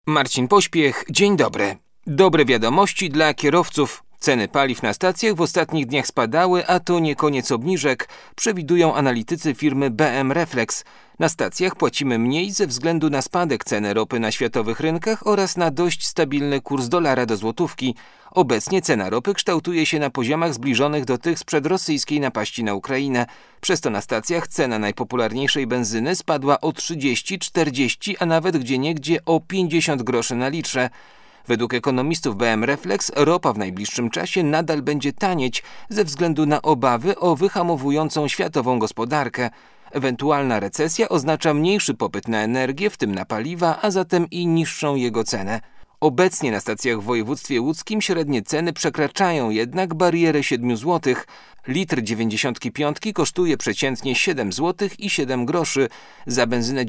Marcin Pośpiech, dzień dobry. Dobre wiadomości dla kierowców. Ceny paliw na stacjach w ostatnich dniach spadały, a to nie koniec obniżek, przewidują analitycy firmy BM Reflex. Na stacjach płacimy mniej ze względu na spadek ceny ropy na światowych rynkach oraz na dość stabilny kurs dolara do złotówki. Obecnie cena ropy kształtuje się na poziomach zbliżonych do tych sprzed rosyjskiej napaści na Ukrainę. Przez to na stacjach cena najpopularniejszej benzyny spadła o 30, 40, a nawet gdzieniegdzie o 50 groszy na litrze. Według ekonomistów BM Reflex ropa w najbliższym czasie nadal będzie tanieć ze względu na obawy o wyhamowującą światową gospodarkę. Ewentualna recesja oznacza mniejszy popyt na energię, w tym na paliwa, a zatem i niższą jego cenę. Obecnie na stacjach w województwie łódzkim średnie ceny przekraczają jednak barierę 7 zł. Litr 95 kosztuje przeciętnie 7 zł i 7 groszy. Za benzynę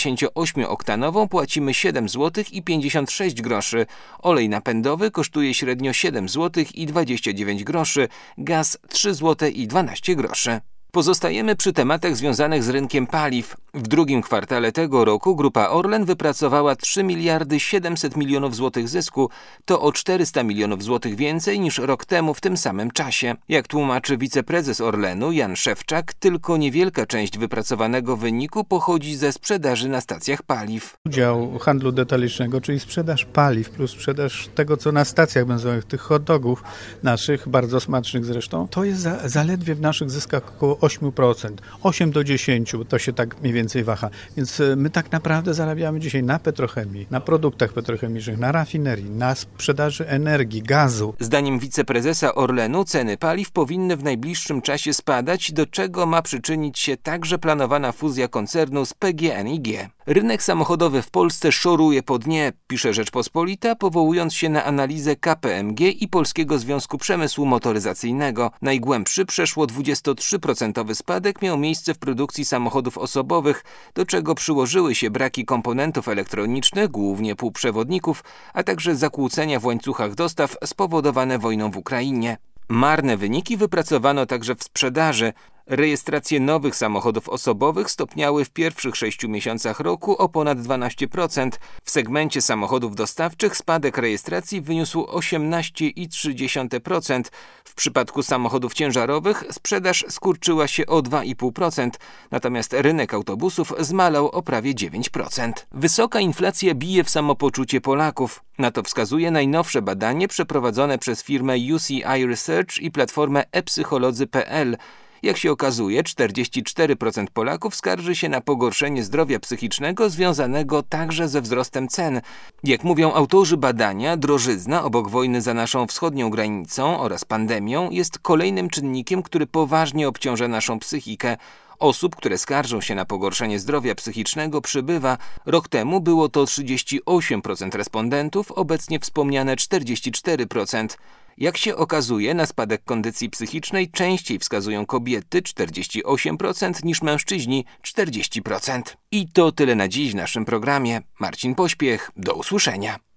98-oktanową płacimy 7 zł i 56 groszy. Olej napędowy kosztuje średnio 7 zł i 29 groszy. Gaz 3 zł i 12 groszy. Pozostajemy przy tematach związanych z rynkiem paliw. W drugim kwartale tego roku Grupa Orlen wypracowała 3 miliardy 700 milionów złotych zysku. To o 400 milionów złotych więcej niż rok temu w tym samym czasie. Jak tłumaczy wiceprezes Orlenu Jan Szewczak, tylko niewielka część wypracowanego wyniku pochodzi ze sprzedaży na stacjach paliw. Udział handlu detalicznego, czyli sprzedaż paliw plus sprzedaż tego, co na stacjach benzynowych, tych hot dogów naszych, bardzo smacznych zresztą, to jest zaledwie w naszych zyskach około 8%. 8 do 10, to się tak mniej więcej waha. Więc my tak naprawdę zarabiamy dzisiaj na petrochemii, na produktach petrochemicznych, na rafinerii, na sprzedaży energii, gazu. Zdaniem wiceprezesa Orlenu ceny paliw powinny w najbliższym czasie spadać, do czego ma przyczynić się także planowana fuzja koncernu z PGNiG. Rynek samochodowy w Polsce szoruje po dnie, pisze Rzeczpospolita, powołując się na analizę KPMG i Polskiego Związku Przemysłu Motoryzacyjnego. Najgłębszy, przeszło 23% spadek miał miejsce w produkcji samochodów osobowych, do czego przyłożyły się braki komponentów elektronicznych, głównie półprzewodników, a także zakłócenia w łańcuchach dostaw spowodowane wojną w Ukrainie. Marne wyniki wypracowano także w sprzedaży. Rejestracje nowych samochodów osobowych stopniały w pierwszych 6 miesiącach roku o ponad 12%. W segmencie samochodów dostawczych spadek rejestracji wyniósł 18,3%. W przypadku samochodów ciężarowych sprzedaż skurczyła się o 2,5%, natomiast rynek autobusów zmalał o prawie 9%. Wysoka inflacja bije w samopoczucie Polaków. Na to wskazuje najnowsze badanie przeprowadzone przez firmę UCI Research i platformę ePsycholodzy.pl. Jak się okazuje, 44% Polaków skarży się na pogorszenie zdrowia psychicznego związanego także ze wzrostem cen. Jak mówią autorzy badania, drożyzna obok wojny za naszą wschodnią granicą oraz pandemią jest kolejnym czynnikiem, który poważnie obciąża naszą psychikę. Osób, które skarżą się na pogorszenie zdrowia psychicznego, przybywa. Rok temu było to 38% respondentów, obecnie wspomniane 44%. Jak się okazuje, na spadek kondycji psychicznej częściej wskazują kobiety 48% niż mężczyźni 40%. I to tyle na dziś w naszym programie. Marcin Pośpiech, do usłyszenia.